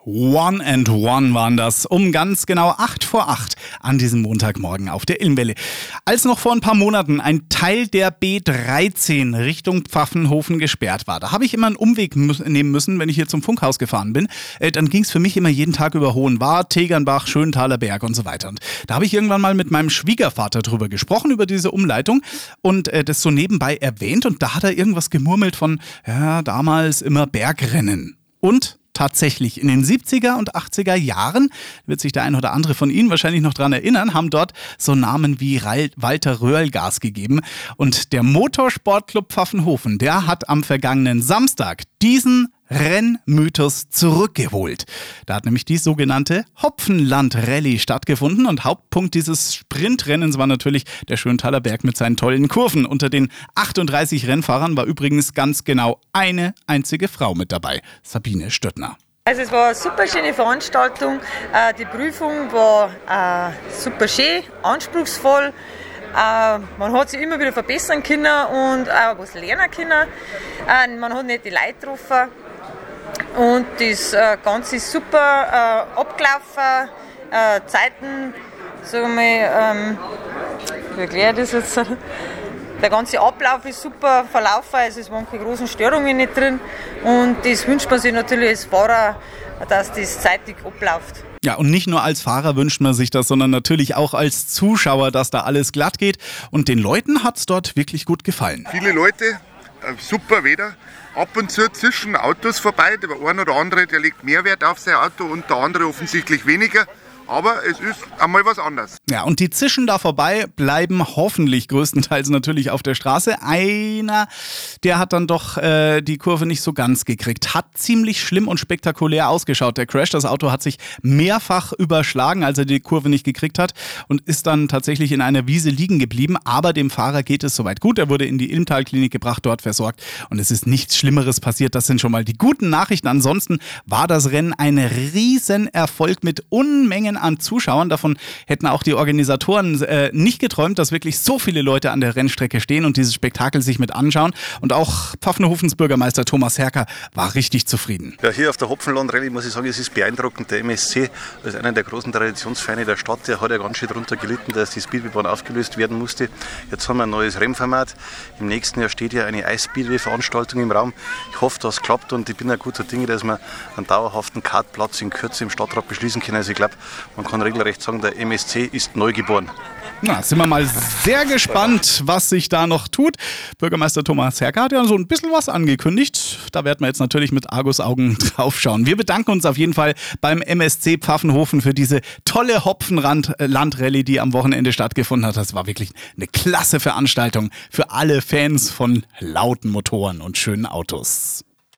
One and One waren das, um ganz genau 8 vor 8 an diesem Montagmorgen auf der Ilmwelle. Als noch vor ein paar Monaten ein Teil der B13 Richtung Pfaffenhofen gesperrt war, da habe ich immer einen Umweg nehmen müssen, wenn ich hier zum Funkhaus gefahren bin. Dann ging es für mich immer jeden Tag über Hohenwart, Tegernbach, Schönthaler Berg und so weiter. Und da habe ich irgendwann mal mit meinem Schwiegervater drüber gesprochen, über diese Umleitung und das so nebenbei erwähnt. Und da hat er irgendwas gemurmelt von, ja, damals immer Bergrennen. Und tatsächlich, in den 70er und 80er Jahren, wird sich der ein oder andere von Ihnen wahrscheinlich noch dran erinnern, haben dort so Namen wie Walter Röhrl Gas gegeben. Und der Motorsportclub Pfaffenhofen, der hat am vergangenen Samstag diesen Rennmythos zurückgeholt. Da hat nämlich die sogenannte Hopfenland-Rallye stattgefunden und Hauptpunkt dieses Sprintrennens war natürlich der Schönthaler Berg mit seinen tollen Kurven. Unter den 38 Rennfahrern war übrigens ganz genau eine einzige Frau mit dabei, Sabine Stöttner. Also es war eine super schöne Veranstaltung, die Prüfung war super schön, anspruchsvoll. Man hat sich immer wieder verbessern können und auch was lernen können. Man hat nette Leute getroffen und das Ganze ist super abgelaufen. Zeiten, sagen wir mal, wie erkläre ich das jetzt? Der ganze Ablauf ist super verlaufen, also es waren keine großen Störungen nicht drin und das wünscht man sich natürlich als Fahrer, dass das zeitig abläuft. Ja, und nicht nur als Fahrer wünscht man sich das, sondern natürlich auch als Zuschauer, dass da alles glatt geht. Und den Leuten hat es dort wirklich gut gefallen. Viele Leute, super Wetter. Ab und zu zischen Autos vorbei. Der eine oder andere, der legt mehr Wert auf sein Auto und der andere offensichtlich weniger. Aber es ist einmal was anderes. Ja, und die zischen da vorbei, bleiben hoffentlich größtenteils natürlich auf der Straße. Einer, der hat dann doch die Kurve nicht so ganz gekriegt. Hat ziemlich schlimm und spektakulär ausgeschaut, der Crash. Das Auto hat sich mehrfach überschlagen, als er die Kurve nicht gekriegt hat und ist dann tatsächlich in einer Wiese liegen geblieben. Aber dem Fahrer geht es soweit gut. Er wurde in die Ilmtal-Klinik gebracht, dort versorgt und es ist nichts Schlimmeres passiert. Das sind schon mal die guten Nachrichten. Ansonsten war das Rennen ein Riesenerfolg mit Unmengen an Zuschauern. Davon hätten auch die Organisatoren nicht geträumt, dass wirklich so viele Leute an der Rennstrecke stehen und dieses Spektakel sich mit anschauen. Und auch Pfaffenhofens Bürgermeister Thomas Herker war richtig zufrieden. Ja, hier auf der Hopfenland-Rallye muss ich sagen, es ist beeindruckend. Der MSC, als einer der großen Traditionsvereine der Stadt, der hat ja ganz schön darunter gelitten, dass die Speedwaybahn aufgelöst werden musste. Jetzt haben wir ein neues Rennformat. Im nächsten Jahr steht ja eine Eis-Speedway-Veranstaltung im Raum. Ich hoffe, das klappt und ich bin ja guter Dinge, dass wir einen dauerhaften Kartplatz in Kürze im Stadtrat beschließen können. Also ich glaube, man kann regelrecht sagen, der MSC ist neu geboren. Na, sind wir mal sehr gespannt, was sich da noch tut. Bürgermeister Thomas Herker hat ja so ein bisschen was angekündigt. Da werden wir jetzt natürlich mit Argusaugen draufschauen. Wir bedanken uns auf jeden Fall beim MSC Pfaffenhofen für diese tolle Hopfenland-Rallye, die am Wochenende stattgefunden hat. Das war wirklich eine klasse Veranstaltung für alle Fans von lauten Motoren und schönen Autos.